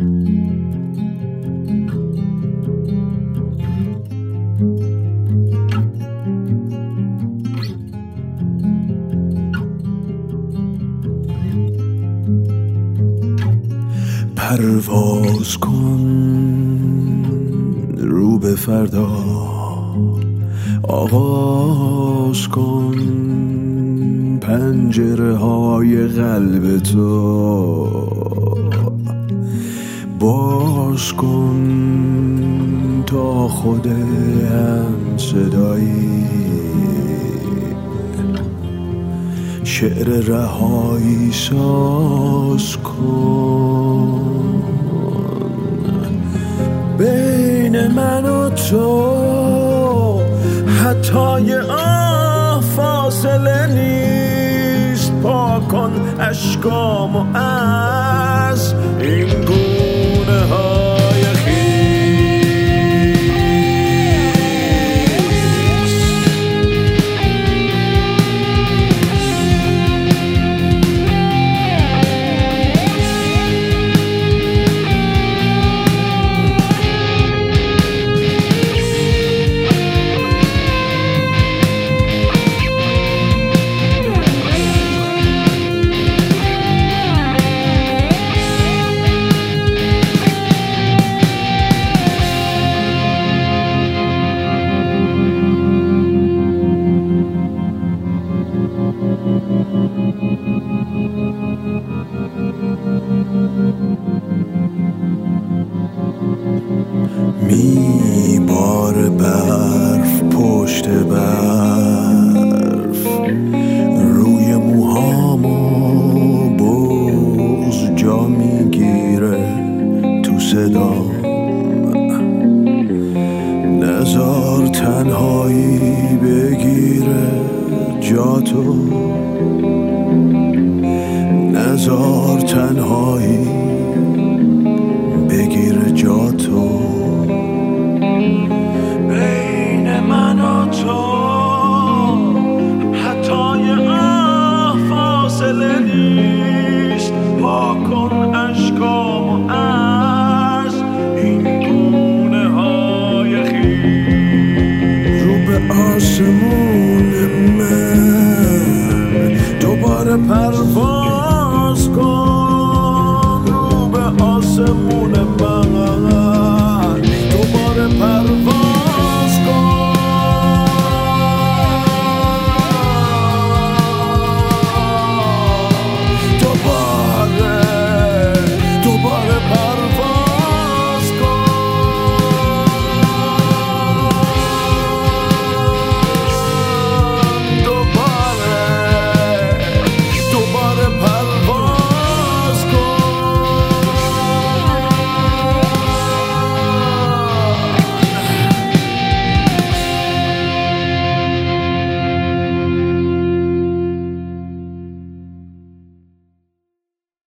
پرواز کن رو به فردا، آغاز کن پنجره های قلب تو، باز کن تا خود هم صدایی، شعر رهایی ساز کن. بین من و تو حتی آه فاصله نیست، پاک کن اشکامو از این گونه های خیس. میبار برف پشت برف روی موهامو، بغض جا میگیره تو صدام. نزار تنهایی بگیره جاتو، نزار تنهایی بگیره جاتو. بین من و تو حتی آه فاصله نیست، پاک کن اشکامو از این گونه های خیس. رو به آسمون من دوباره پرواز کن، رو به آسمون